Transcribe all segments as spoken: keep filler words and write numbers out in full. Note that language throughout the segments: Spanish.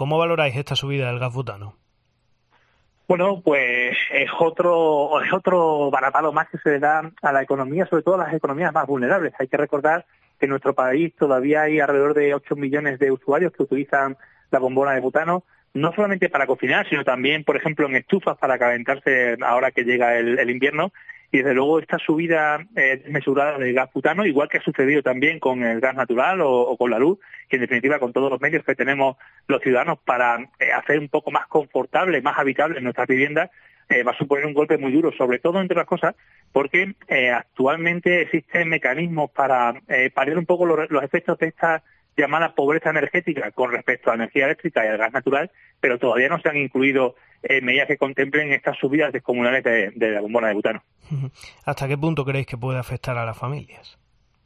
¿Cómo valoráis esta subida del gas butano? Bueno, pues es otro es otro varapalo más que se le da a la economía, sobre todo a las economías más vulnerables. Hay que recordar que en nuestro país todavía hay alrededor de ocho millones de usuarios que utilizan la bombona de butano, no solamente para cocinar, sino también, por ejemplo, en estufas para calentarse ahora que llega el, el invierno. Y desde luego esta subida eh, desmesurada del gas butano, igual que ha sucedido también con el gas natural o, o con la luz, y en definitiva con todos los medios que tenemos los ciudadanos para eh, hacer un poco más confortable, más habitable nuestras viviendas, eh, va a suponer un golpe muy duro, sobre todo, entre las cosas, porque eh, actualmente existen mecanismos para eh, paliar un poco los, los efectos de esta llamada pobreza energética con respecto a la energía eléctrica y al gas natural, pero todavía no se han incluido eh, medidas que contemplen estas subidas descomunales de, de la bombona de butano. ¿Hasta qué punto creéis que puede afectar a las familias?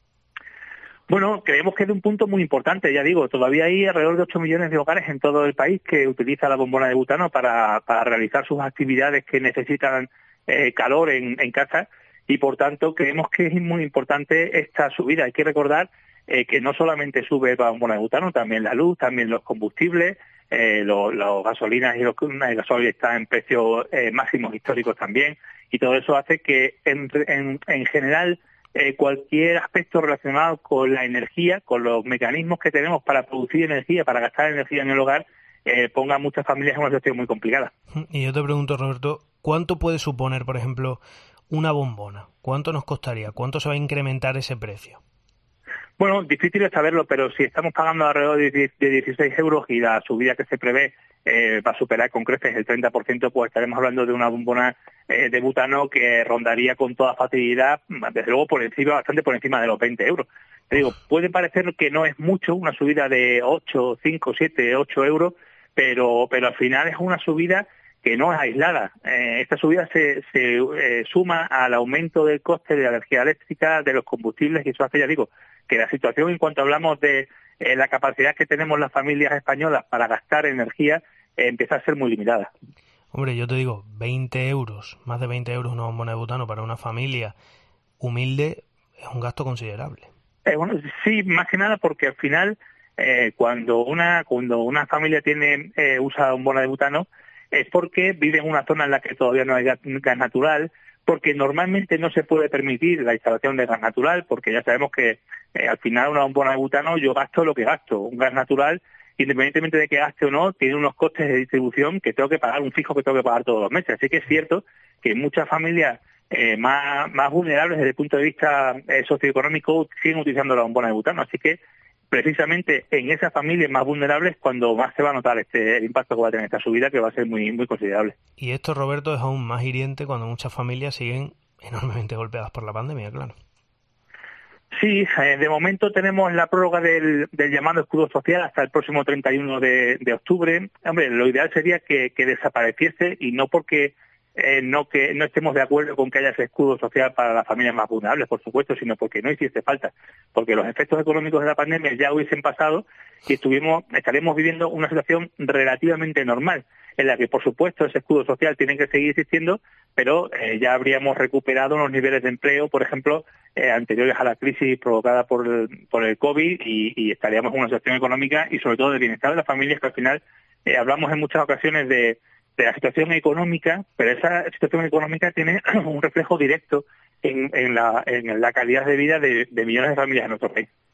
Bueno, creemos que es de un punto muy importante, ya digo, todavía hay alrededor de ocho millones de hogares en todo el país que utilizan la bombona de butano para, para realizar sus actividades que necesitan eh, calor en, en casa, y por tanto creemos que es muy importante esta subida. Hay que recordar eh, que no solamente sube la bombona de butano, también la luz, también los combustibles, eh, los, los gasolinas y los el gasoil están en precios eh, máximos históricos también, y todo eso hace que en, en, en general Eh, cualquier aspecto relacionado con la energía, con los mecanismos que tenemos para producir energía, para gastar energía en el hogar, eh, ponga a muchas familias en una situación muy complicada. Y yo te pregunto, Roberto, ¿cuánto puede suponer, por ejemplo, una bombona? ¿Cuánto nos costaría? ¿Cuánto se va a incrementar ese precio? Bueno, difícil de saberlo, pero si estamos pagando alrededor de dieciséis euros y la subida que se prevé eh, va a superar con creces el treinta por ciento, pues estaremos hablando de una bombona eh, de butano que rondaría con toda facilidad, desde luego por encima, bastante por encima de los veinte euros. Te digo, puede parecer que no es mucho, una subida de ocho, cinco, siete, ocho euros, pero, pero al final es una subida que no es aislada. Eh, esta subida se, se eh, suma al aumento del coste de la energía eléctrica, de los combustibles, y eso hace, ya digo, que la situación en cuanto hablamos de eh, la capacidad que tenemos las familias españolas para gastar energía eh, empieza a ser muy limitada. Hombre, yo te digo, veinte euros, más de veinte euros una bombona de butano para una familia humilde es un gasto considerable. Eh, bueno, sí, más que nada porque al final eh, cuando una cuando una familia tiene eh, usa bombona de butano es porque vive en una zona en la que todavía no hay gas, gas natural, porque normalmente no se puede permitir la instalación de gas natural, porque ya sabemos que eh, al final una bombona de butano yo gasto lo que gasto. Un gas natural, independientemente de que gaste o no, tiene unos costes de distribución que tengo que pagar, un fijo que tengo que pagar todos los meses. Así que es cierto que muchas familias eh, más, más vulnerables desde el punto de vista eh, socioeconómico siguen utilizando la bombona de butano. Así que precisamente en esas familias más vulnerables cuando más se va a notar este el impacto que va a tener esta subida, que va a ser muy muy considerable. Y esto, Roberto, es aún más hiriente cuando muchas familias siguen enormemente golpeadas por la pandemia, claro. Sí, eh, de momento tenemos la prórroga del, del llamado escudo social hasta el próximo treinta y uno de, de octubre. Hombre, lo ideal sería que, que desapareciese, y no porque eh, no que no estemos de acuerdo con que haya ese escudo social para las familias más vulnerables, por supuesto, sino porque no hiciese falta, porque los efectos económicos de la pandemia ya hubiesen pasado y estuvimos estaremos viviendo una situación relativamente normal, en la que, por supuesto, ese escudo social tiene que seguir existiendo, pero eh, ya habríamos recuperado los niveles de empleo, por ejemplo, eh, anteriores a la crisis provocada por el, por el COVID, y, y estaríamos en una situación económica y, sobre todo, de bienestar de las familias, que al final eh, hablamos en muchas ocasiones de, de la situación económica, pero esa situación económica tiene un reflejo directo en, en, la, en la calidad de vida de, de millones de familias en nuestro país.